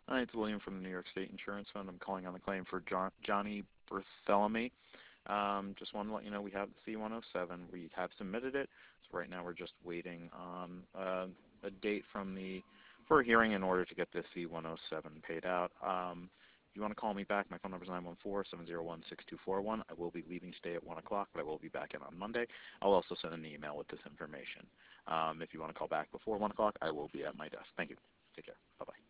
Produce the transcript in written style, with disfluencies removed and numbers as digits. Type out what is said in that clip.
Hi, it's William from the New York State Insurance Fund. I'm calling on the claim for Johnny Bartholomew. Just want to let you know we have the C-107. We have submitted it, so right now we're just waiting on a date for a hearing in order to get this C-107 paid out. If you want to call me back, my phone number is 914-701-6241. I will be leaving today at 1 o'clock, but I will be back in on Monday. I'll also send an email with this information. If you want to call back before 1 o'clock, I will be at my desk. Thank you. Take care. Bye-bye.